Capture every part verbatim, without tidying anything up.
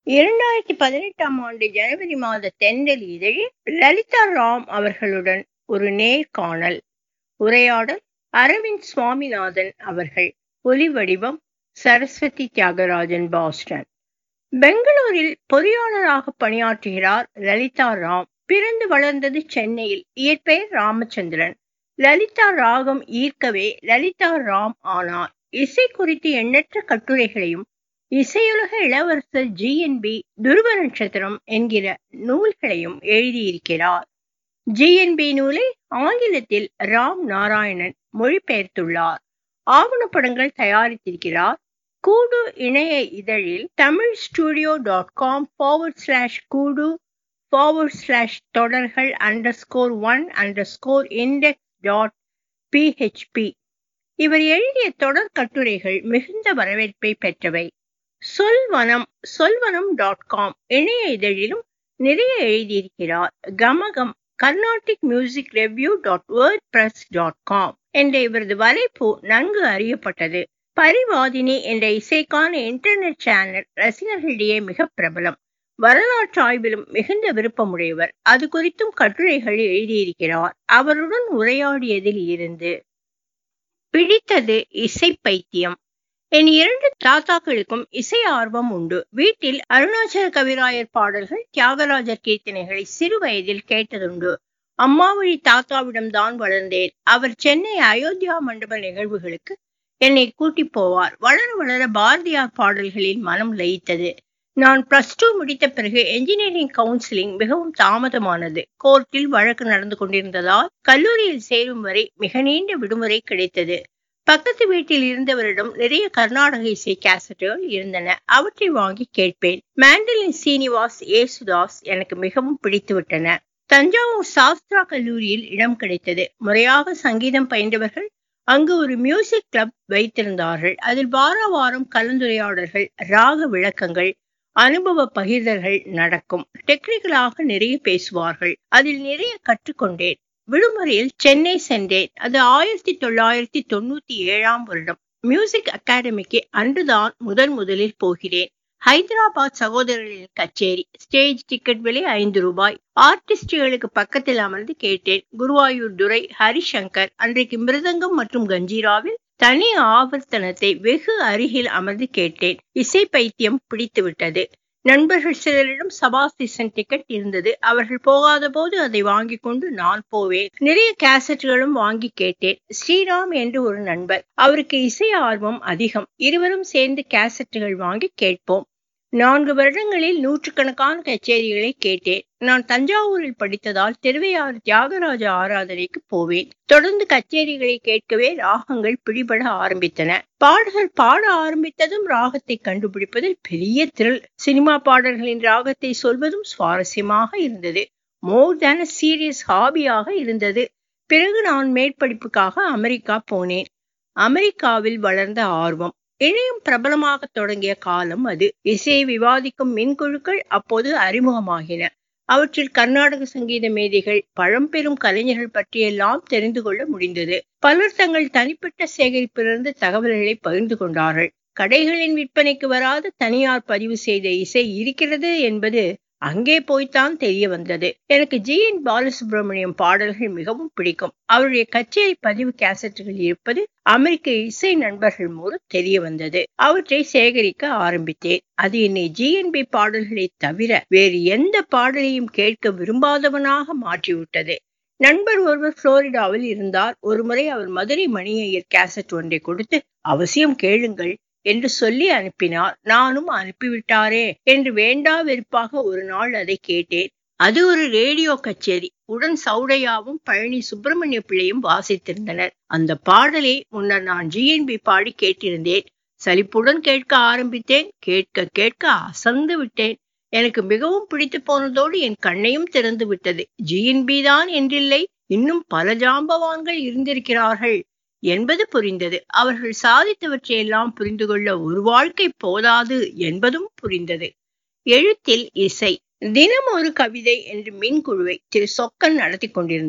இரண்டாயிரத்தி பதினெட்டாம் ஆண்டு ஜனவரி மாத தென்றல் இதழில் லலிதா ராம் அவர்களுடன் ஒரு நேர்காணல். உரையாடல் அரவிந்த் சுவாமிநாதன் அவர்கள். ஒலி வடிவம் சரஸ்வதி தியாகராஜன், பாஸ்டன். பெங்களூரில் பொறியாளராக பணியாற்றுகிறார் லலிதா ராம். பிறந்து வளர்ந்தது சென்னையில். இயற்பெயர் ராமச்சந்திரன். லலிதா ராகம் ஈர்க்கவே லலிதா ராம் ஆனார். இசை குறித்து எண்ணற்ற கட்டுரைகளையும் இசையுலக இளவரசர் ஜி என் பி துருவ நட்சத்திரம் என்கிற நூல்களையும் எழுதியிருக்கிறார். ஜி என் பி நூலை ஆங்கிலத்தில் ராம் நாராயணன் மொழிபெயர்த்துள்ளார். ஆவணப்படங்கள் தயாரித்திருக்கிறார். கூடு இணைய இதழில் Tamil studio dot com forward slash கூடு ஃபார்வர்ட் ஸ்லாஷ் தொடர்கள் underscore one underscore index dot PHP. இவர் எழுதிய தொடர் கட்டுரைகள் மிகுந்த வரவேற்பை பெற்றவை. சொல்வனம் சொல்வனம் டாட் காம் இணைய இதழிலும் நிறைய எழுதியிருக்கிறார். Gamakam Carnatic music review dot WordPress dot com என்ற இவரது வலைப்பு நன்கு அறியப்பட்டது. பரிவாதினி என்ற இசைக்கான இன்டர்நெட் சேனல் ரசிகர்களிடையே மிக பிரபலம். வரலாற்று ஆய்விலும் மிகுந்த விருப்பமுடையவர். அது குறித்தும் கட்டுரைகள் எழுதியிருக்கிறார். அவருடன் உரையாடியதில் இருந்து பிடித்தது இசை பைத்தியம். என் இரண்டு தாத்தாக்களுக்கும் இசை ஆர்வம் உண்டு. வீட்டில் அருணாச்சல கவிராயர் பாடல்கள், தியாகராஜர் கீர்த்தனைகளை சிறு வயதில் கேட்டதுண்டு. அம்மா வழி தாத்தாவிடம் தான் வளர்ந்தேன். அவர் சென்னை அயோத்தியா மண்டப நிகழ்வுகளுக்கு என்னை கூட்டி போவார். வளர வளர பாரதியார் பாடல்களில் மனம் லயித்தது. நான் பிளஸ் டூ முடித்த பிறகு என்ஜினியரிங் கவுன்சிலிங் மிகவும் தாமதமானது. கோர்ட்டில் வழக்கு நடந்து கொண்டிருந்ததால் கல்லூரியில் சேரும் வரை மிக நீண்ட விடுமுறை கிடைத்தது. பக்கத்து வீட்டில் இருந்தவரிடம் நிறைய கர்நாடக இசை கேசட்டுகள் இருந்தன. அவற்றை வாங்கி கேட்பேன். மேண்டலின் சீனிவாஸ், ஏசுதாஸ் எனக்கு மிகவும் பிடித்து விட்டன. தஞ்சாவூர் சாஸ்திரா கல்லூரியில் இடம் கிடைத்தது. முறையாக சங்கீதம் பயின்றவர்கள் அங்கு ஒரு மியூசிக் கிளப் வைத்திருந்தார்கள். அதில் வார வாரம் கலந்துரையாடல்கள், ராக விளக்கங்கள், அனுபவ பகிர்தல்கள் நடக்கும். டெக்னிக்கலாக நிறைய பேசுவார்கள். அதில் நிறைய கற்றுக்கொண்டேன். விடுமுறையில் சென்னை சென்றேன். அது ஆயிரத்தி தொள்ளாயிரத்தி தொண்ணூத்தி ஏழாம் வருடம். மியூசிக் அகாடமிக்கு அன்றுதான் முதன் முதலில் போகிறேன். ஹைதராபாத் சகோதரர்களின் கச்சேரி. ஸ்டேஜ் டிக்கெட் விலை ஐந்து ரூபாய். ஆர்டிஸ்டுகளுக்கு பக்கத்தில் அமர்ந்து கேட்டேன். குருவாயூர் துரை, ஹரிசங்கர் அன்றைக்கு மிருதங்கம் மற்றும் கஞ்சீராவில் தனி ஆவர்த்தனத்தை வெகு அருகில் அமர்ந்து கேட்டேன். இசை பைத்தியம் பிடித்து விட்டது. நண்பர்கள் சிலரிடம் சபாஸ்டிசன் டிக்கெட் இருந்தது. அவர்கள் போகாத போது அதை வாங்கி கொண்டு நான் போவேன். நிறைய கேசட்டுகளும் வாங்கி கேட்டேன். ஸ்ரீராம் என்று ஒரு நண்பர். அவருக்கு இசை ஆர்வம் அதிகம். இருவரும் சேர்ந்து கேசட்டுகள் வாங்கி கேட்போம். நான்கு வருடங்களில் நூற்றுக்கணக்கான கச்சேரிகளை கேட்டேன். நான் தஞ்சாவூரில் படித்ததால் திருவையாறு தியாகராஜ ஆராதனைக்கு போவேன். தொடர்ந்து கச்சேரிகளை கேட்கவே ராகங்கள் பிடிபட ஆரம்பித்தன. பாடல்கள் பாட ஆரம்பித்ததும் ராகத்தை கண்டுபிடிப்பதில் பெரிய த்ரில். சினிமா பாடல்களின் ராகத்தை சொல்வதும் சுவாரஸ்யமாக இருந்தது. மோர் தேன் அ சீரியஸ் ஹாபியாக இருந்தது. பிறகு நான் மேற்படிப்புக்காக அமெரிக்கா போனேன். அமெரிக்காவில் வளர்ந்த ஆர்வம். இணையம் பிரபலமாக தொடங்கிய காலம் அது. இசையை விவாதிக்கும் மின்குழுக்கள் அப்போது அறிமுகமாகின. அவற்றில் கர்நாடக சங்கீத மேதைகள், பழம்பெரும் கலைஞர்கள் பற்றியெல்லாம் தெரிந்து கொள்ள முடிந்தது. பலர் தங்கள் தனிப்பட்ட சேகரிப்பிலிருந்து தகவல்களை பகிர்ந்து கொண்டார்கள். கடைகளின் விற்பனைக்கு வராத தனியார் பதிவு செய்த இசை இருக்கிறது என்பது அங்கே போய்த்தான் தெரிய வந்தது. எனக்கு ஜி என் பாலசுப்ரமணியம் பாடல்கள் மிகவும் பிடிக்கும். அவருடைய கச்சேரி பதிவு கேசட்டுகள் இருப்பது அமெரிக்க இசை நண்பர்கள் மூலம் தெரிய வந்தது. அவற்றை சேகரிக்க ஆரம்பித்தேன். அது என்னை ஜி என் பி பாடல்களை தவிர வேறு எந்த பாடலையும் கேட்க விரும்பாதவனாக மாற்றிவிட்டது. நண்பர் ஒருவர் புளோரிடாவில் இருந்தார். ஒருமுறை அவர் மதுரை மணியையர் கேசட் ஒன்றை கொடுத்து அவசியம் கேளுங்கள் என்று சொல்லி அனுப்பினார். நானும் அனுப்பிவிட்டாரே என்று வேண்டா வெறுப்பாக ஒரு நாள் அதை கேட்டேன். அது ஒரு ரேடியோ கச்சேரி. உடன் சௌடையாவும் பழனி சுப்பிரமணிய பிள்ளையும் வாசித்திருந்தனர். அந்த பாடலை முன்னர் நான் ஜி என் பி பாடி கேட்டிருந்தேன். சலிப்புடன் கேட்க ஆரம்பித்தேன். கேட்க கேட்க அசந்து விட்டேன். எனக்கு மிகவும் பிடித்து போனதோடு என் கண்ணையும் திறந்து விட்டது. ஜி என் பி தான் என்றில்லை, இன்னும் பல ஜாம்பவான்கள் இருந்திருக்கிறார்கள் என்பது புரிந்தது. அவர்கள் சாதித்தவற்றையெல்லாம் புரிந்து கொள்ள ஒரு வாழ்க்கை போதாது என்பதும் புரிந்தது. எழுத்தில் இசை. தினம் ஒரு கவிதை என்று மின்குழுவை திரு சொக்கன் நடத்தி கொண்டிருந்தார்.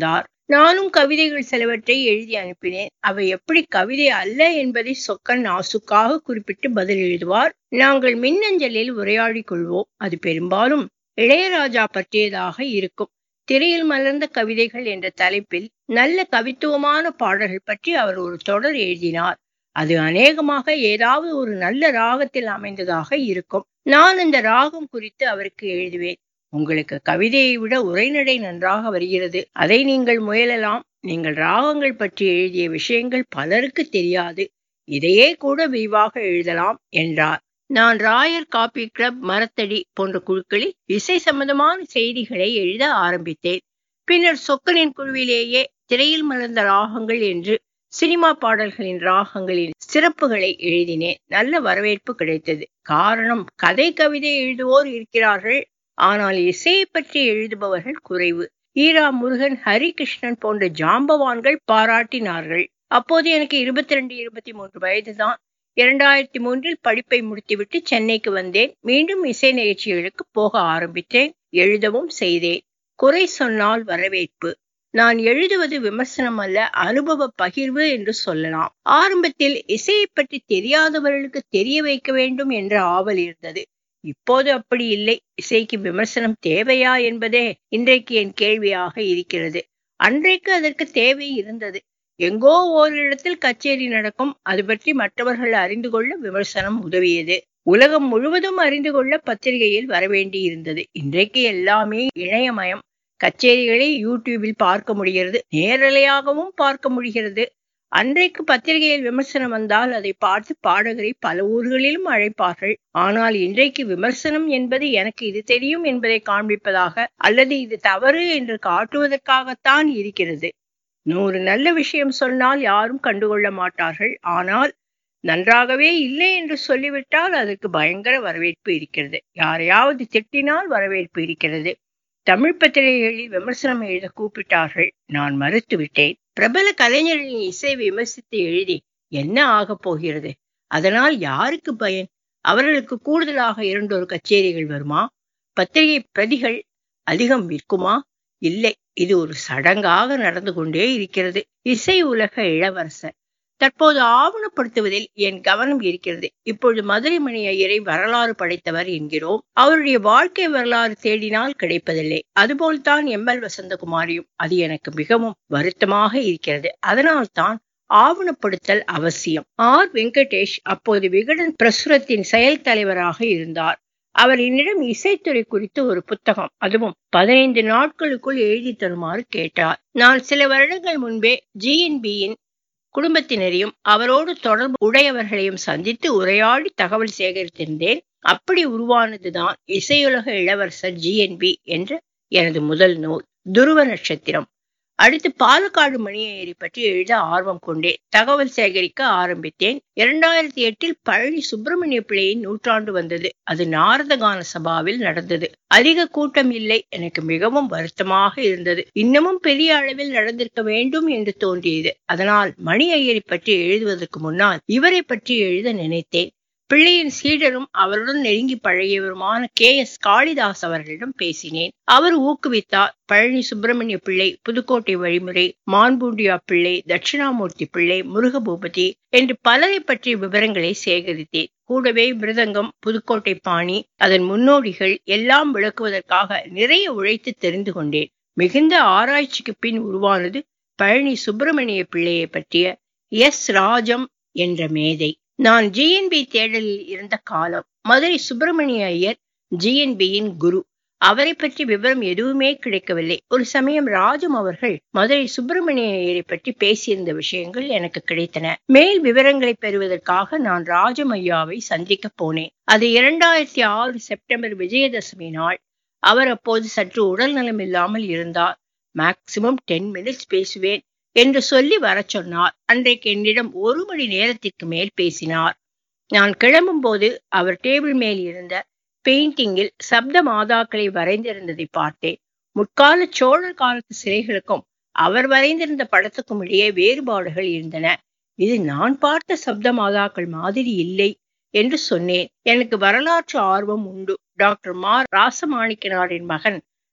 நானும் கவிதைகள் சிலவற்றை எழுதி அனுப்பினேன். அவை எப்படி கவிதை அல்ல என்பதை சொக்கன் நாசுக்காக குறிப்பிட்டு பதில் எழுதுவார். நாங்கள் மின்னஞ்சலில் உரையாடிக் கொள்வோம். அது பெரும்பாலும் இளையராஜா பற்றியதாக இருக்கும். திரையில் மலர்ந்த கவிதைகள் என்ற தலைப்பில் நல்ல கவித்துவமான பாடல்கள் பற்றி அவர் ஒரு தொடர் எழுதினார். அது அநேகமாக ஏதாவது ஒரு நல்ல ராகத்தில் அமைந்ததாக இருக்கும். நான் அந்த ராகம் குறித்து அவருக்கு எழுதுவேன். உங்களுக்கு கவிதையை விட உரைநடை நன்றாக வருகிறது, அதை நீங்கள் முயலலாம். நீங்கள் ராகங்கள் பற்றி எழுதிய விஷயங்கள் பலருக்கு தெரியாது, இதையே கூட விரிவாக எழுதலாம் என்றார். நான் ராயர் காபி கிளப், மரத்தடி போன்ற குழுக்களில் இசை சம்பந்தமான செய்திகளை எழுத ஆரம்பித்தேன். பின்னர் சொக்கனின் குழுவிலேயே திரையில் மலர்ந்த ராகங்கள் என்று சினிமா பாடல்களின் ராகங்களின் சிறப்புகளை எழுதினேன். நல்ல வரவேற்பு கிடைத்தது. காரணம், கதை கவிதை எழுதுவோர் இருக்கிறார்கள், ஆனால் இசையை பற்றி எழுதுபவர்கள் குறைவு. ஈரா முருகன், ஹரிகிருஷ்ணன் போன்ற ஜாம்பவான்கள் பாராட்டினார்கள். அப்போது எனக்கு இருபத்தி ரெண்டு இருபத்தி மூன்று வயதுதான். இரண்டாயிரத்தி மூன்றில் படிப்பை முடித்துவிட்டு சென்னைக்கு வந்தேன். மீண்டும் இசை நிகழ்ச்சிகளுக்கு போக ஆரம்பித்தேன். எழுதவும் செய்தேன். குறை சொன்னால் வரவேற்பு. நான் எழுதுவது விமர்சனம் அல்ல, அனுபவ பகிர்வு என்று சொல்லலாம். ஆரம்பத்தில் இசையை பற்றி தெரியாதவர்களுக்கு தெரிய வைக்க வேண்டும் என்ற ஆவல் இருந்தது. இப்போது அப்படி இல்லை. இசைக்கு விமர்சனம் தேவையா என்பதே இன்றைக்கு என் கேள்வியாக இருக்கிறது. அன்றைக்கு அதற்கு தேவை இருந்தது. எங்கோ ஓரிடத்தில் கச்சேரி நடக்கும், அது பற்றி மற்றவர்கள் அறிந்து கொள்ள விமர்சனம் உதவியது. உலகம் முழுவதும் அறிந்து கொள்ள பத்திரிகையில் வரவேண்டி இருந்தது. இன்றைக்கு எல்லாமே இணையமயம். கச்சேரிகளை யூடியூபில் பார்க்க முடிகிறது, நேரலையாகவும் பார்க்க முடிகிறது. அன்றைக்கு பத்திரிகையில் விமர்சனம் வந்தால் அதை பார்த்து பாடகரை பல ஊர்களிலும் அழைப்பார்கள். ஆனால் இன்றைக்கு விமர்சனம் என்பது எனக்கு இது தெரியும் என்பதை காண்பிப்பதாக அல்லது இது தவறு என்று காட்டுவதற்காகத்தான் இருக்கிறது. நூறு நல்ல விஷயம் சொன்னால் யாரும் கண்டுகொள்ள மாட்டார்கள். ஆனால் நன்றாகவே இல்லை என்று சொல்லிவிட்டால் அதற்கு பயங்கர வரவேற்பு இருக்கிறது. யாரையாவது திட்டினால் வரவேற்பு இருக்கிறது. தமிழ் பத்திரிகைகளில் விமர்சனம் எழுத கூப்பிட்டார்கள். நான் மறுத்து விட்டேன். பிரபல கலைஞர்களின் இசை விமர்சித்து எழுதி என்ன ஆக போகிறது? அதனால் யாருக்கு பயன்? அவர்களுக்கு கூடுதலாக இரண்டொரு கச்சேரிகள் வருமா? பத்திரிகை பிரதிகள் அதிகம் விற்குமா? இல்லை. இது ஒரு சடங்காக நடந்து கொண்டே இருக்கிறது. இசை உலக இளவரசர். தற்போது ஆவணப்படுத்துவதில் என் கவனம் இருக்கிறது. இப்பொழுது மதுரை மணி ஐயரை வரலாறு படைத்தவர் என்கிறோம். அவருடைய வாழ்க்கை வரலாறு தேடினால் கிடைப்பதில்லை. அதுபோல்தான் எம் எல் வசந்தகுமாரியும். அது எனக்கு மிகவும் வருத்தமாக இருக்கிறது. அதனால் தான் ஆவணப்படுத்தல் அவசியம். ஆர் வெங்கடேஷ் அப்போது விகடன் பிரசுரத்தின் செயல் தலைவராக இருந்தார். அவர் என்னிடம் இசைத்துறை குறித்து ஒரு புத்தகம், அதுவும் பதினைந்து நாட்களுக்குள் எழுதி தருமாறு கேட்டார். நான் சில வருடங்கள் முன்பே ஜி என் பியின் குடும்பத்தினரையும் அவரோடு தொடர்பு உடையவர்களையும் சந்தித்து உரையாடி தகவல் சேகரித்திருந்தேன். அப்படி உருவானதுதான் இசையுலக இளவரசர் ஜி என் பி என்ற எனது முதல் நூல், துருவ நட்சத்திரம். அடுத்து பாலக்காடு மணியேறி பற்றி எழுத ஆர்வம் கொண்டேன். தகவல் சேகரிக்க ஆரம்பித்தேன். இரண்டாயிரத்தி எட்டில் பழனி சுப்பிரமணிய பிள்ளையின் நூற்றாண்டு வந்தது. அது நாரதகான சபாவில் நடந்தது. அதிக கூட்டம் இல்லை. எனக்கு மிகவும் வருத்தமாக இருந்தது. இன்னமும் பெரிய அளவில் நடந்திருக்க வேண்டும் என்று தோன்றியது. அதனால் மணி ஐயரை பற்றி எழுதுவதற்கு முன்னால் இவரை பற்றி எழுத நினைத்தேன். பிள்ளையின் சீடரும் அவருடன் நெருங்கி பழகியவருமான கே எஸ் காளிதாஸ் அவர்களிடம் பேசினேன். அவர் ஊக்குவித்தார். பழனி சுப்பிரமணிய பிள்ளை, புதுக்கோட்டை வழிமுறை, மான்பூண்டியா பிள்ளை, தட்சிணாமூர்த்தி பிள்ளை, முருகபூபதி என்று பலரை பற்றிய விவரங்களை சேகரித்தேன். கூடவே மிருதங்கம், புதுக்கோட்டை பாணி, அதன் முன்னோடிகள் எல்லாம் விளக்குவதற்காக நிறைய உழைத்து தெரிந்து கொண்டேன். மிகுந்த ஆராய்ச்சிக்கு பின் உருவானது பழனி சுப்பிரமணிய பிள்ளையை பற்றிய எஸ் ராஜம் என்ற மேதை. நான் ஜி என் பி தேடலில் இருந்த காலம். மதுரை சுப்பிரமணிய ஐயர் ஜி என் பியின் குரு. அவரை பற்றி விவரம் எதுவுமே கிடைக்கவில்லை. ஒரு சமயம் ராஜம் அவர்கள் மதுரை சுப்பிரமணிய ஐயரை பற்றி பேசியிருந்த விஷயங்கள் எனக்கு கிடைத்தன. மேல் விவரங்களை பெறுவதற்காக நான் ராஜம் ஐயாவை சந்திக்க போனேன். அது இரண்டாயிரத்தி ஆறு செப்டம்பர் விஜயதசமி நாள். அவர் அப்போது சற்று உடல் நலம் இல்லாமல் இருந்தார். மேக்சிமம் டென் மினிட்ஸ் பேசுவேன் என்று சொல்லி வர சொன்னார். அன்றைக்கு என்னிடம் ஒரு மணி நேரத்திற்கு மேல் பேசினார். நான் கிளம்பும் போது அவர் டேபிள் மேல் இருந்த பெயிண்டிங்கில் சப்த மாதாக்களை வரைந்திருந்ததை பார்த்தேன். முற்கால சோழர் காலத்து சிலைகளுக்கும் அவர் வரைந்திருந்த படத்துக்கும் இடையே வேறுபாடுகள் இருந்தன. இது நான் பார்த்த சப்த மாதாக்கள் மாதிரி இல்லை என்று சொன்னேன். எனக்கு வரலாற்று ஆர்வம் உண்டு. டாக்டர் மா ராசமாணிக்கனாரின் மகன்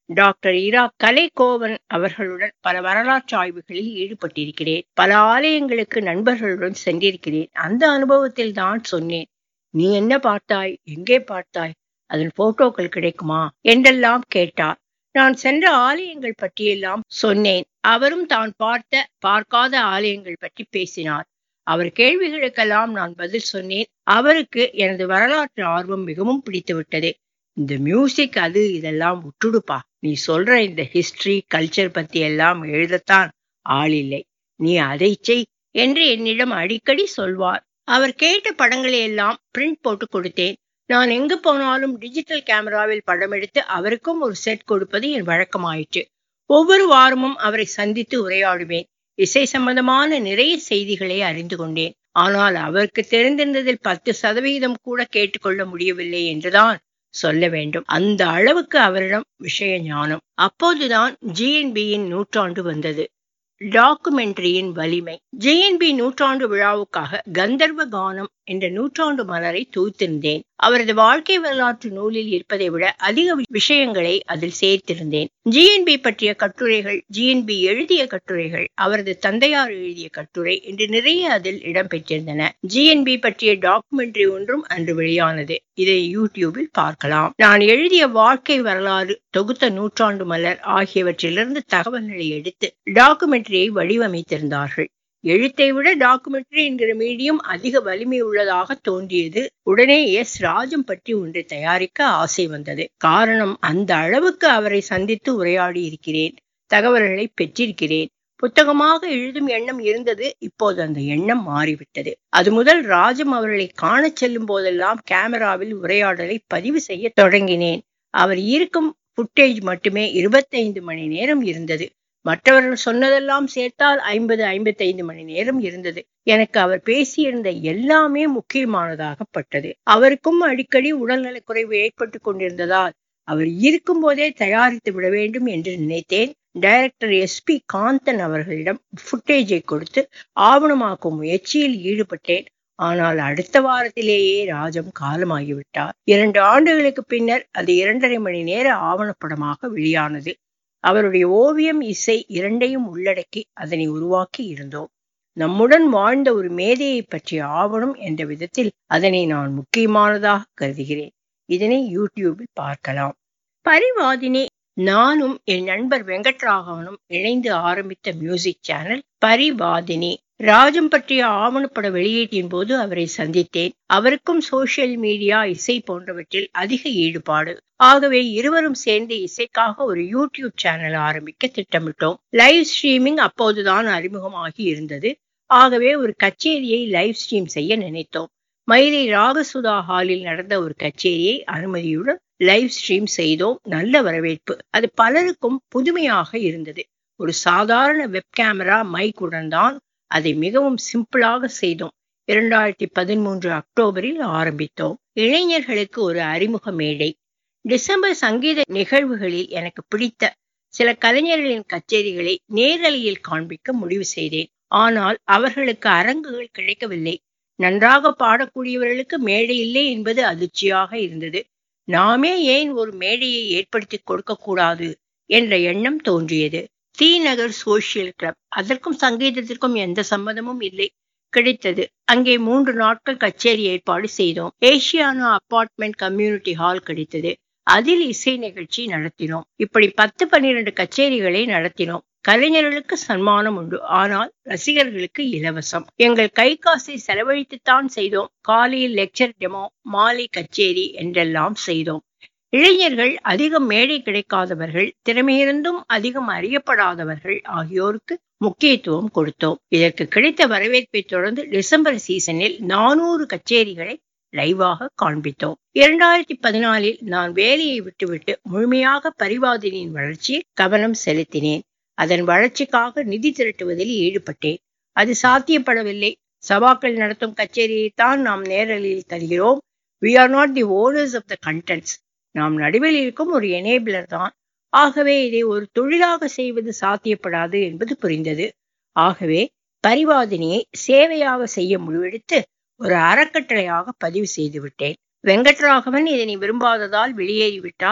டாக்டர் இரா கலைக்கோவன் அவர்களுடன் பல வரலாற்று ஆய்வுகளில் ஈடுபட்டிருக்கிறேன். பல ஆலயங்களுக்கு நண்பர்களுடன் சென்றிருக்கிறேன். அந்த அனுபவத்தில் தான் சொன்னேன். நீ என்ன பார்த்தாய்? எங்கே பார்த்தாய்? அதன் போட்டோக்கள் கிடைக்குமா என்றெல்லாம் கேட்டார். நான் சென்ற ஆலயங்கள் பற்றியெல்லாம் சொன்னேன். அவரும் தான் பார்த்த பார்க்காத ஆலயங்கள் பற்றி பேசினார். அவர் கேள்விகளுக்கெல்லாம் நான் பதில் சொன்னேன். அவருக்கு எனது வரலாற்று ஆர்வம் மிகவும் பிடித்து விட்டது. இந்த மியூசிக் அது இதெல்லாம் விட்டுடுப்பா, நீ சொல்ற இந்த ஹிஸ்டரி கல்ச்சர் பத்தி எல்லாம் எழுதத்தான் ஆள் இல்லை, நீ அதை செய் என்று என்னிடம் அடிக்கடி சொல்வார். அவர் கேட்ட படங்களை எல்லாம் பிரிண்ட் போட்டு கொடுத்தேன். நான் எங்கு போனாலும் டிஜிட்டல் கேமராவில் படம் எடுத்து அவருக்கும் ஒரு செட் கொடுப்பது என் வழக்கமாயிற்று. ஒவ்வொரு வாரமும் அவரை சந்தித்து உரையாடுவேன். இசை சம்பந்தமான நிறைய செய்திகளை அறிந்து கொண்டேன். ஆனால் அவருக்கு தெரிந்திருந்ததில் பத்து சதவீதம் கூட கேட்டுக்கொள்ள முடியவில்லை என்றுதான் சொல்ல வேண்டும். அந்த அளவுக்கு அவரிடம் விஷய ஞானம். அப்போதுதான் ஜிஎன்பியின் நூற்றாண்டு வந்தது. டாக்குமெண்ட்ரியின் வலிமை. ஜிஎன்பி நூற்றாண்டு விழாவுக்காக கந்தர்வ கானம் என்ற நூற்றாண்டு மலரை தூத்திருந்தேன். அவரது வாழ்க்கை வரலாற்று நூலில் இருப்பதை விட அதிக விஷயங்களை அதில் சேர்த்திருந்தேன். ஜிஎன்பி பற்றிய கட்டுரைகள், ஜிஎன்பி எழுதிய கட்டுரைகள், அவரது தந்தையார் எழுதிய கட்டுரை என்று நிறைய அதில் இடம்பெற்றிருந்தன. ஜிஎன்பி பற்றிய டாக்குமெண்ட்ரி ஒன்றும் அன்று வெளியானது. இதை யூடியூபில் பார்க்கலாம். நான் எழுதிய வாழ்க்கை வரலாறு, தொகுத்த நூற்றாண்டு மலர் ஆகியவற்றிலிருந்து தகவல்களை எடுத்து டாக்குமெண்ட்ரியை வடிவமைத்திருந்தார்கள். எழுத்தை விட டாக்குமெண்ட்ரி என்கிற மீடியம் அதிக வலிமை உள்ளதாக தோன்றியது. உடனே எஸ் ராஜம் பற்றி ஒன்று தயாரிக்க ஆசை வந்தது. காரணம், அந்த அளவுக்கு அவரை சந்தித்து உரையாடி இருக்கிறேன், தகவல்களை பெற்றிருக்கிறேன். புத்தகமாக எழுதும் எண்ணம் இருந்தது. இப்போது அந்த எண்ணம் மாறிவிட்டது. அது முதல் ராஜம் அவர்களை காண செல்லும் போதெல்லாம் கேமராவில் உரையாடலை பதிவு செய்ய தொடங்கினேன். அவர் இருக்கும் புட்டேஜ் மட்டுமே இருபத்தைந்து மணி நேரம் இருந்தது. மற்றவர்கள் சொன்னதெல்லாம் சேர்த்தால் ஐம்பது ஐம்பத்தைந்து மணி நேரம் இருந்தது. எனக்கு அவர் பேசியிருந்த எல்லாமே முக்கியமானதாகப்பட்டது. அவருக்கும் அடிக்கடி உடல்நலக்குறைவு ஏற்பட்டு கொண்டிருந்ததால் அவர் இருக்கும் போதே தயாரித்து விட வேண்டும் என்று நினைத்தேன். டைரக்டர் எஸ் பி காந்தன் அவர்களிடம் புட்டேஜை கொடுத்து ஆவணமாக்கும் முயற்சியில் ஈடுபட்டேன். ஆனால் அடுத்த வாரத்திலேயே ராஜம் காலமாகிவிட்டார். இரண்டு ஆண்டுகளுக்கு பின்னர் அது இரண்டரை மணி நேர ஆவணப்படமாக வெளியானது. அவருடைய ஓவியம், இசை இரண்டையும் உள்ளடக்கி அதனை உருவாக்கி இருந்தோம். நம்முடன் வாழ்ந்த ஒரு மேதையை பற்றிய ஆவணம் என்ற விதத்தில் அதனை நான் முக்கியமானதாக கருதுகிறேன். இதனை யூடியூபில் பார்க்கலாம். பரிவாதினி நானும் என் நண்பர் வெங்கட்ராகவனும் இணைந்து ஆரம்பித்த மியூசிக் சேனல் பரிவாதினி. ராஜம் பற்றிய ஆவணப்பட வெளியீட்டின் போது அவரை சந்தித்தேன். அவருக்கும் சோசியல் மீடியா, இசை போன்றவற்றில் அதிக ஈடுபாடு. ஆகவே இருவரும் சேர்ந்து இசைக்காக ஒரு யூடியூப் சேனல் ஆரம்பிக்க திட்டமிட்டோம். லைவ் ஸ்ட்ரீமிங் அப்போதுதான் அறிமுகமாகி இருந்தது. ஆகவே ஒரு கச்சேரியை லைவ் ஸ்ட்ரீம் செய்ய நினைத்தோம். மயிலை ராகசுதா ஹாலில் நடந்த ஒரு கச்சேரியை அனுமதியுடன் லைவ் ஸ்ட்ரீம் செய்தோம். நல்ல வரவேற்பு. அது பலருக்கும் புதுமையாக இருந்தது. ஒரு சாதாரண வெப் கேமரா, மைக்குடன் தான் அதை மிகவும் சிம்பிளாக செய்தோம். இரண்டாயிரத்தி பதிமூன்று அக்டோபரில் ஆரம்பித்தோம். இளைஞர்களுக்கு ஒரு அறிமுக மேடை. டிசம்பர் சங்கீத நிகழ்வுகளில் எனக்கு பிடித்த சில கலைஞர்களின் கச்சேரிகளை நேரலையில் காண்பிக்க முடிவு செய்தேன். ஆனால் அவர்களுக்கு அரங்குகள் கிடைக்கவில்லை. நன்றாக பாடக்கூடியவர்களுக்கு மேடை இல்லை என்பது அதிர்ச்சியாக இருந்தது. நாமே ஏன் ஒரு மேடையை ஏற்படுத்தி கொடுக்க கூடாது என்ற எண்ணம் தோன்றியது. தி நகர் சோசியல் கிளப், அதற்கும் சங்கீதத்திற்கும் எந்த சம்மதமும் இல்லை, கிடைத்தது. அங்கே மூன்று நாட்கள் கச்சேரி ஏற்பாடு செய்தோம். ஏசியானா அபார்ட்மெண்ட் கம்யூனிட்டி ஹால் கிடைத்தது. அதில் இசை நிகழ்ச்சி நடத்தினோம். இப்படி பத்து பன்னிரண்டு கச்சேரிகளை நடத்தினோம். கலைஞர்களுக்கு சன்மானம் உண்டு, ஆனால் ரசிகர்களுக்கு இலவசம். எங்கள் கை காசை செலவழித்துத்தான் செய்தோம். காலையில் லெக்சர் டெமோ, மாலை கச்சேரி என்றெல்லாம் செய்தோம். இளைஞர்கள், அதிகம் மேடை கிடைக்காதவர்கள், திறமையிருந்தும் அதிகம் அறியப்படாதவர்கள் ஆகியோருக்கு முக்கியத்துவம் கொடுத்தோம். இதற்கு கிடைத்த வரவேற்பை தொடர்ந்து டிசம்பர் சீசனில் நானூறு கச்சேரிகளை லைவாக காண்பித்தோம். இரண்டாயிரத்தி பதினாலில் நான் வேலையை விட்டுவிட்டு முழுமையாக பரிவாதினியின் வளர்ச்சியில் கவனம் செலுத்தினேன். அதன் வளர்ச்சிக்காக நிதி திரட்டுவதில் ஈடுபட்டேன். அது சாத்தியப்படவில்லை. சபாக்கள் நடத்தும் கச்சேரியைத்தான் நாம் நேரலில் தருகிறோம். We are not the owners of the contents. நாம் நடுவில் இருக்கும் ஒரு எனேபிளர் தான். ஆகவே இதை ஒரு தொழிலாக செய்வது சாத்தியப்படாது என்பது புரிந்தது. ஆகவே பரிவாதினியை சேவையாக செய்ய முடிவெடுத்து ஒரு அறக்கட்டளையாக பதிவு செய்து விட்டேன். வெங்கட்ராகவன் இதனை விரும்பாததால் வெளியேறிவிட்டார்.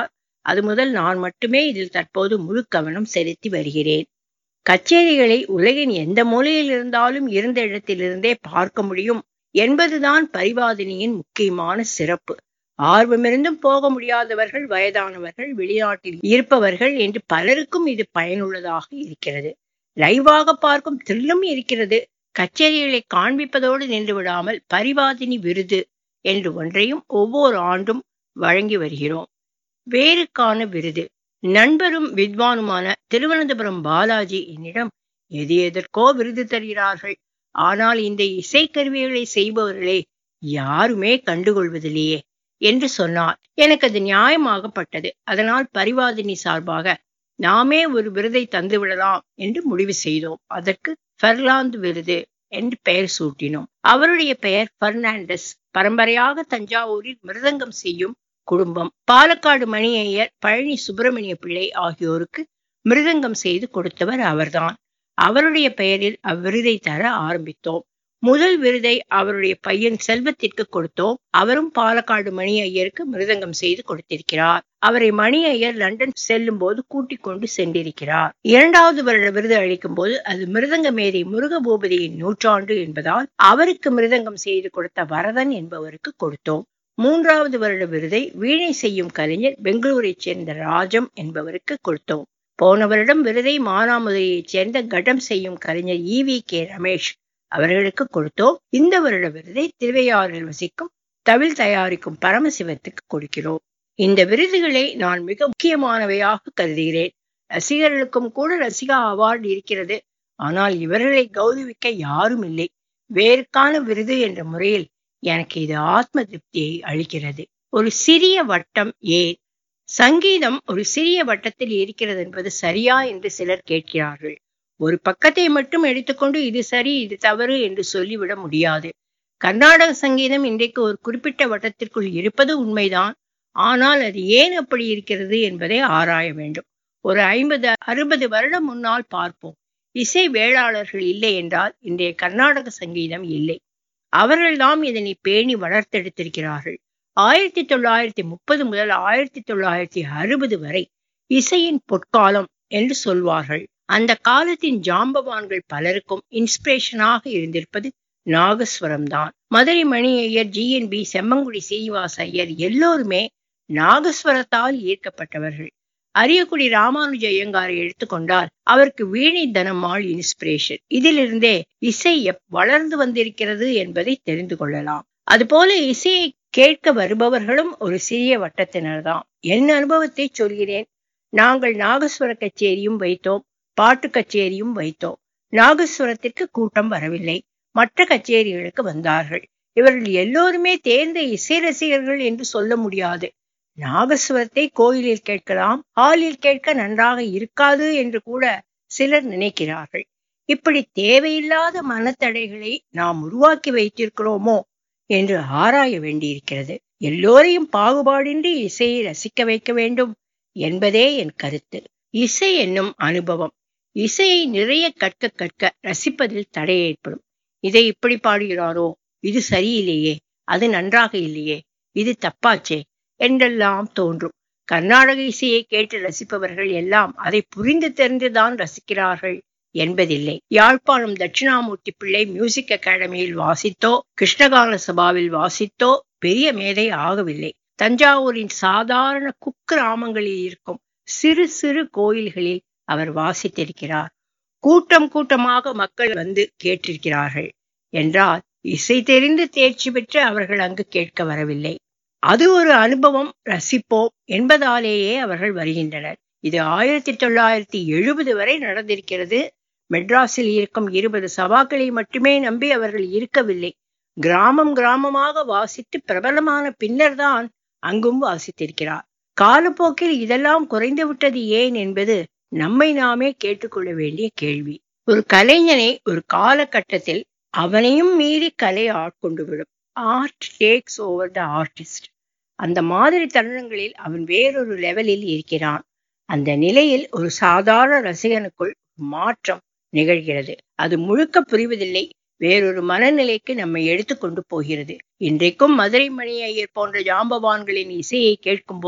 அது முதல் நான் மட்டுமே இதில் தற்போது முழு கவனம் செலுத்தி வருகிறேன். கச்சேரிகளை உலகின் எந்த மூலையில் இருந்தாலும் இருந்த இடத்திலிருந்தே பார்க்க முடியும் என்பதுதான் பரிவாதினியின் முக்கியமான சிறப்பு. ஆர்வமிருந்தும் போக முடியாதவர்கள், வயதானவர்கள், வெளிநாட்டில் இருப்பவர்கள் என்று பலருக்கும் இது பயனுள்ளதாக இருக்கிறது. லைவாக பார்க்கும் த்ரில்லும் இருக்கிறது. கச்சேரிகளை காண்பிப்பதோடு நின்று விடாமல் பரிவாதினி விருது என்று ஒன்றையும் ஒவ்வொரு ஆண்டும் வழங்கி வருகிறோம். வேருக்கான விருது. நண்பரும் வித்வானுமான திருவனந்தபுரம் பாலாஜி என்னிடம் எது எதற்கோ விருது தருகிறார்கள், ஆனால் இந்த இசைக்கருவிகளை செய்பவர்களே யாருமே கண்டுகொள்வதில்லையே என்று சொன்னார். எனக்கு அது நியாயமாகப்பட்டது. அதனால் பரிவாதினி சார்பாக நாமே ஒரு விருதை தந்துவிடலாம் என்று முடிவு செய்தோம். அதற்கு பெர்லாந்து விருது என்று பெயர் சூட்டினோம். அவருடைய பெயர் பெர்னாண்டஸ். பரம்பரையாக தஞ்சாவூரில் மிருதங்கம் செய்யும் குடும்பம். பாலக்காடு மணி ஐயர், பழனி சுப்பிரமணிய பிள்ளை ஆகியோருக்கு மிருதங்கம் செய்து கொடுத்தவர் அவர்தான். அவருடைய பெயரில் அவ்விருதை தர ஆரம்பித்தோம். முதல் விருதை அவருடைய பையன் செல்வத்திற்கு கொடுத்தோம். அவரும் பாலக்காடு மணி ஐயருக்கு மிருதங்கம் செய்து கொடுத்திருக்கிறார். அவரை மணி ஐயர் லண்டன் செல்லும் போது கூட்டிக் கொண்டு சென்றிருக்கிறார். இரண்டாவது வருட விருது அளிக்கும் போது அது மிருதங்க மேதை முருகபூபதியின் நூற்றாண்டு என்பதால் அவருக்கு மிருதங்கம் செய்து கொடுத்த வரதன் என்பவருக்கு கொடுத்தோம். மூன்றாவது வருட விருதை வீணை செய்யும் கலைஞர் பெங்களூரைச் சேர்ந்த ராஜம் என்பவருக்கு கொடுத்தோம். போன வருடம் விருதை மானாமதுரையைச் சேர்ந்த கடம் செய்யும் கலைஞர் இ வி கே ரமேஷ் அவர்களுக்கு கொடுத்தோம். இந்த வருட விருதை திருவையாறில் வசிக்கும் தவில் தயாரிக்கும் பரமசிவத்துக்கு கொடுக்கிறோம். இந்த விருதுகளை நான் மிக முக்கியமானவையாக கருதுகிறேன். ரசிகர்களுக்கும் கூட ரசிகா அவார்டு இருக்கிறது. ஆனால் இவர்களை கௌரவிக்க யாரும் இல்லை. வேருக்கான விருது என்ற முறையில் எனக்கு இது ஆத்ம திருப்தியை அளிக்கிறது. ஒரு சிறிய வட்டம் ஏன்? சங்கீதம் ஒரு சிறிய வட்டத்தில் இருக்கிறது என்பது சரியா என்று சிலர் கேட்கிறார்கள். ஒரு பக்கத்தை மட்டும் எடுத்துக்கொண்டு இது சரி இது தவறு என்று சொல்லிவிட முடியாது. கர்நாடக சங்கீதம் இன்றைக்கு ஒரு குறிப்பிட்ட வட்டத்திற்குள் இருப்பது உண்மைதான். ஆனால் அது ஏன் அப்படி இருக்கிறது என்பதை ஆராய வேண்டும். ஒரு ஐம்பது அறுபது வருடம் முன்னால் பார்ப்போம். இசை வேளாளர்கள் இல்லை என்றால் இன்றைய கர்நாடக சங்கீதம் இல்லை. அவர்கள்தான் இதனை பேணி வளர்த்தெடுத்திருக்கிறார்கள். ஆயிரத்தி தொள்ளாயிரத்தி முப்பது முதல் ஆயிரத்தி தொள்ளாயிரத்தி அறுபது வரை இசையின் பொற்காலம் என்று சொல்வார்கள். அந்த காலத்தின் ஜாம்பவான்கள் பலருக்கும் இன்ஸ்பிரேஷனாக இருந்திருப்பது நாகஸ்வரம் தான். Madurai Mani Iyer, G N B, Semmangudi Srinivasa Iyer எல்லோருமே நாகஸ்வரத்தால் ஈர்க்கப்பட்டவர்கள். அரியக்குடி ராமானுஜ ஐயங்காரை எடுத்துக்கொண்டால் அவருக்கு வீணை தனம்மாள் இன்ஸ்பிரேஷன். இதிலிருந்தே இசை வளர்ந்து வந்திருக்கிறது என்பதை தெரிந்து கொள்ளலாம். அதுபோல இசையை கேட்க வருபவர்களும் ஒரு சிறிய வட்டத்தினர்தான். என் அனுபவத்தை சொல்கிறேன். நாங்கள் நாகஸ்வர கச்சேரியும் வைத்தோம், பாட்டு கச்சேரியும் வைத்தோம். நாகஸ்வரத்திற்கு கூட்டம் வரவில்லை, மற்ற கச்சேரிகளுக்கு வந்தார்கள். இவர்கள் எல்லோருமே தேர்ந்த இசை ரசிகர்கள் என்று சொல்ல முடியாது. நாகஸ்வரத்தை கோயிலில் கேட்கலாம், ஹாலில் கேட்க நன்றாக இருக்காது என்று கூட சிலர் நினைக்கிறார்கள். இப்படி தேவையில்லாத மனத்தடைகளை நாம் உருவாக்கி வைத்திருக்கிறோமோ என்று ஆராய வேண்டியிருக்கிறது. எல்லோரையும் பாகுபாடின்றி இசையை ரசிக்க வைக்க வேண்டும் என்பதே என் கருத்து. இசை என்னும் அனுபவம். இசையை நிறைய கற்க கற்க ரசிப்பதில் தடை ஏற்படும். இதை இப்படி பாடுகிறாரோ, இது சரியில்லையே, அது நன்றாக இல்லையே, இது தப்பாச்சே என்றெல்லாம் தோன்றும். கர்நாடக இசையை கேட்டு ரசிப்பவர்கள் எல்லாம் அதை புரிந்து தெரிந்துதான் ரசிக்கிறார்கள் என்பதில்லை. யாழ்ப்பாணம் தட்சிணாமூர்த்தி பிள்ளை மியூசிக் அகாடமியில் வாசித்தோ, கிருஷ்ணகான சபாவில் வாசித்தோ பெரிய மேதை ஆகவில்லை. தஞ்சாவூரின் சாதாரண குக்கிராமங்களில் இருக்கும் சிறு சிறு கோயில்களில் அவர் வாசித்திருக்கிறார். கூட்டம் கூட்டமாக மக்கள் வந்து கேட்டிருக்கிறார்கள் என்றால் இசை தெரிந்து தேர்ச்சி பெற்று அவர்கள் அங்கு கேட்க வரவில்லை. அது ஒரு அனுபவம், ரசிப்போம் என்பதாலேயே அவர்கள் வருகின்றனர். இது ஆயிரத்தி தொள்ளாயிரத்தி எழுபது வரை நடந்திருக்கிறது. மெட்ராஸில் இருக்கும் இருபது சபாக்களை மட்டுமே நம்பி அவர்கள் இருக்கவில்லை. கிராமம் கிராமமாக வாசித்து பிரபலமான பின்னர்தான் அங்கும் வாசித்திருக்கிறார். காலப்போக்கில் இதெல்லாம் குறைந்து விட்டது ஏன் என்பது நம்மை நாமே கேட்டுக்கொள்ள வேண்டிய கேள்வி. ஒரு கலைஞனை ஒரு காலகட்டத்தில் அவனையும் மீறி கலை ஆட்கொண்டு விடும். Art takes over the artist. அந்த மாதிரி தருணங்களில் அவன் வேறொரு லெவலில் இருக்கிறான். அந்த நிலையில் ஒரு சாதாரண ரசிகனுக்குள் மாற்றம் நிகழ்கிறது. அது முழுக்க புரிவதில்லை, வேறொரு மனநிலைக்கு நம்மை எடுத்து கொண்டு போகிறது. இன்றைக்கும் மதுரை மணி ஐயர் போன்ற ஜாம்பவான்களின் இசையை கேட்கும் போது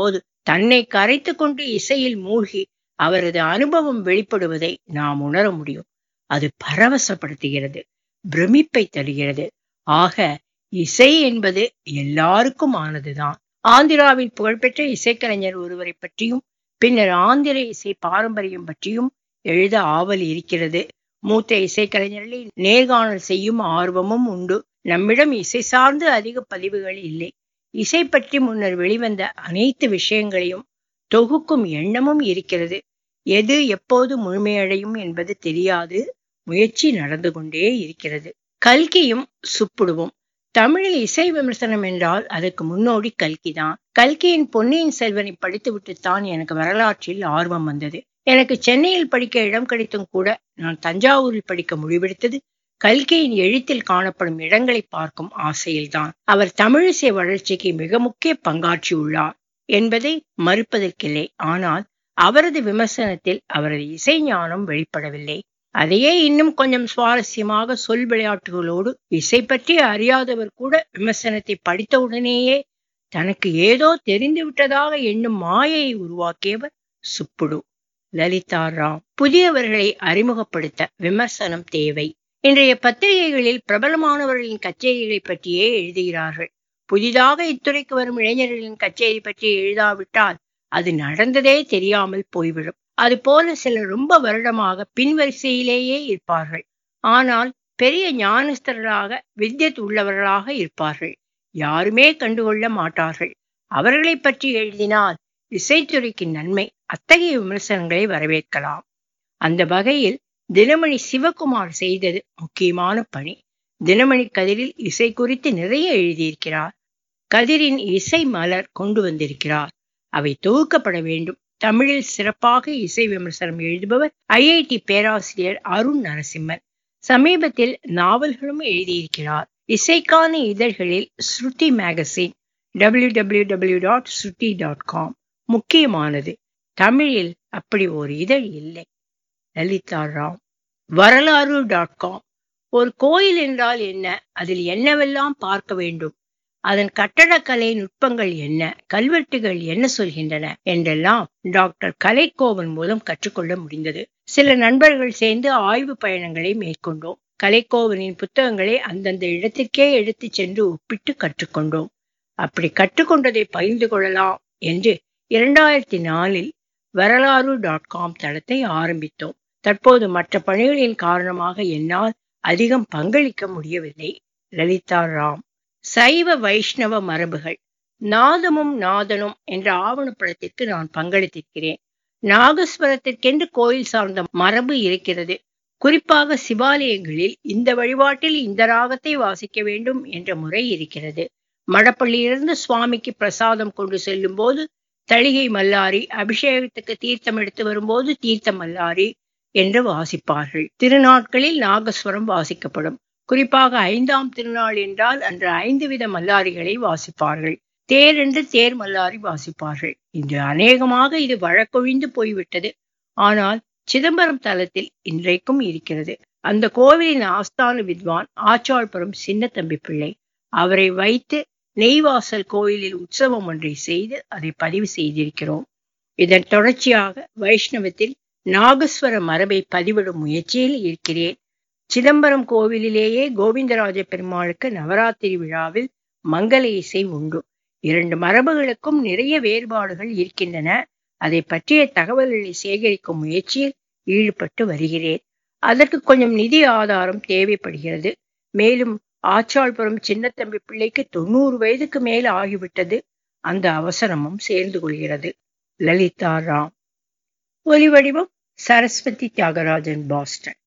தன்னை கரைத்து கொண்டு இசையில் மூழ்கி அவரது அனுபவம் வெளிப்படுவதை நாம் உணர முடியும். அது பரவசப்படுத்துகிறது, பிரமிப்பை தருகிறது. ஆக இசை என்பது எல்லாருக்கும் ஆனதுதான். ஆந்திராவின் புகழ்பெற்ற இசைக்கலைஞர் ஒருவரை பற்றியும் பின்னர் ஆந்திர இசை பாரம்பரியம் பற்றியும் எழுத ஆவல் இருக்கிறது. மூத்த இசைக்கலைஞர்களை நேர்காணல் செய்யும் ஆர்வமும் உண்டு. நம்மிடம் இசை சார்ந்து அதிக பதிவுகள் இல்லை. இசை பற்றி முன்னர் வெளிவந்த அனைத்து விஷயங்களையும் தொகுக்கும் எண்ணமும் இருக்கிறது. எது எப்போது முழுமையடையும் என்பது தெரியாது. முயற்சி நடந்து கொண்டே இருக்கிறது. கல்கியும் சுப்புடுவோம். தமிழில் இசை விமர்சனம் என்றால் அதற்கு முன்னோடி கல்கிதான். கல்கியின் பொன்னியின் செல்வனை படித்துவிட்டுத்தான் எனக்கு வரலாற்றில் ஆர்வம் வந்தது. எனக்கு சென்னையில் படிக்க இடம் கிடைத்தும் கூட நான் தஞ்சாவூரில் படிக்க முடிவெடுத்தது கல்கியின் எழுத்தில் காணப்படும் இடங்களை பார்க்கும் ஆசையில்தான். அவர் தமிழிசை வளர்ச்சிக்கு மிக முக்கிய பங்காற்றியுள்ளார் என்பதை மறுப்பதற்கில்லை. ஆனால் அவரது விமர்சனத்தில் அவரது இசை ஞானம் வெளிப்படவில்லை. அதையே இன்னும் கொஞ்சம் சுவாரஸ்யமாக சொல் விளையாட்டுகளோடு இசை பற்றி அறியாதவர் கூட விமர்சனத்தை படித்தவுடனேயே தனக்கு ஏதோ தெரிந்து விட்டதாக எண்ணும் மாயையை உருவாக்கியவர் சுப்புடு. லலிதா ராம். புதியவர்களை அறிமுகப்படுத்த விமர்சனம் தேவை. இன்றைய பத்திரிகைகளில் பிரபலமானவர்களின் கச்சேரிகளை பற்றியே எழுதுகிறார்கள். புதிதாக இத்துறைக்கு வரும் இளைஞர்களின் கச்சேரி பற்றி எழுதாவிட்டால் அது நடந்ததே தெரியாமல் போய்விடும். அதுபோல சிலர் ரொம்ப வருடமாக பின்வரிசையிலேயே இருப்பார்கள். ஆனால் பெரிய ஞானஸ்தர்களாக வித்யத் உள்ளவர்களாக இருப்பார்கள். யாருமே கண்டுகொள்ள மாட்டார்கள். அவர்களை பற்றி எழுதினால் இசைத்துறைக்கு நன்மை. அத்தகைய விமர்சனங்களை வரவேற்கலாம். அந்த வகையில் தினமணி சிவகுமார் செய்தது முக்கியமான பணி. தினமணி கதிரில் இசை குறித்து நிறைய எழுதியிருக்கிறார். கதிரின் இசை மலர் கொண்டு வந்திருக்கிறார். அவை தொகுக்கப்பட வேண்டும். தமிழில் சிறப்பாக இசை விமர்சனம் எழுதுபவர் ஐஐடி பேராசிரியர் அருண் நரசிம்மன். சமீபத்தில் நாவல்களும் எழுதியிருக்கிறார். இசைக்கான இதழ்களில் Sruti magazine W W W dot Sruti dot com முக்கியமானது. தமிழில் அப்படி ஒரு இதழ் இல்லை. லலிதா ராம். வரலாறு டாட் காம். ஒரு கோயில் என்றால் என்ன, அதில் என்னவெல்லாம் பார்க்க வேண்டும், அதன் கட்டடக்கலை நுட்பங்கள் என்ன, கல்வெட்டுகள் என்ன சொல்கின்றன என்றெல்லாம் டாக்டர் கலைக்கோவன் மூலம் கற்றுக்கொள்ள முடிந்தது. சில நண்பர்கள் சேர்ந்து ஆய்வு பயணங்களை மேற்கொண்டோம். கலைக்கோவனின் புத்தகங்களை அந்தந்த இடத்திற்கே எடுத்து சென்று ஒப்பிட்டு கற்றுக்கொண்டோம். அப்படி கற்றுக்கொண்டதை பகிர்ந்து கொள்ளலாம் என்று இரண்டாயிரத்தி நாலில் வரலாறு டாட் காம் தளத்தை ஆரம்பித்தோம். தற்போது மற்ற பணிகளின் காரணமாக என்னால் அதிகம் பங்களிக்க முடியவில்லை. லலிதா ராம். சைவ வைஷ்ணவ மரபுகள். நாதமும் நாதனும் என்ற ஆவணப்படத்திற்கு நான் பங்களித்திருக்கிறேன். நாகஸ்வரத்திற்கென்று கோயில் சார்ந்த மரபு இருக்கிறது. குறிப்பாக சிவாலயங்களில் இந்த வழிபாட்டில் இந்த ராகத்தை வாசிக்க வேண்டும் என்ற முறை இருக்கிறது. மடப்பள்ளியிலிருந்து சுவாமிக்கு பிரசாதம் கொண்டு செல்லும் போது தளிகை மல்லாரி, அபிஷேகத்துக்கு தீர்த்தம் எடுத்து வரும்போது தீர்த்த மல்லாரி என்று வாசிப்பார்கள். திருநாட்களில் நாகஸ்வரம் வாசிக்கப்படும். குறிப்பாக ஐந்தாம் திருநாள் என்றால் அன்று ஐந்து வித மல்லாரிகளை வாசிப்பார்கள். தேர் என்று தேர் மல்லாரி வாசிப்பார்கள். இன்று அநேகமாக இது வழக்கொழிந்து போய்விட்டது. ஆனால் சிதம்பரம் தலத்தில் இன்றைக்கும் இருக்கிறது. அந்த கோவிலின் ஆஸ்தான வித்வான் ஆச்சாள்புரம் சின்ன தம்பி பிள்ளை. அவரை வைத்து நெய்வாசல் கோயிலில் உற்சவம் ஒன்றை செய்து அதை பதிவு செய்திருக்கிறோம். இதன் தொடர்ச்சியாக வைஷ்ணவத்தில் நாகஸ்வர மரபை பதிவிடும் முயற்சியில் இருக்கிறேன். சிதம்பரம் கோவிலிலேயே கோவிந்தராஜ பெருமாளுக்கு நவராத்திரி விழாவில் மங்கள இசை உண்டு. இரண்டு மரபுகளுக்கும் நிறைய வேறுபாடுகள் இருக்கின்றன. அதை பற்றிய தகவல்களை சேகரிக்கும் முயற்சியில் ஈடுபட்டு வருகிறேன். அதற்கு கொஞ்சம் நிதி ஆதாரம் தேவைப்படுகிறது. மேலும் ஆச்சாள்புரம் சின்னத்தம்பி பிள்ளைக்கு தொண்ணூறு வயதுக்கு மேல் ஆகிவிட்டது. அந்த அவசரமும் சேர்ந்து கொள்கிறது. லலிதா ராம். ஒலிவடிவம் சரஸ்வதி தியாகராஜன், பாஸ்டன்.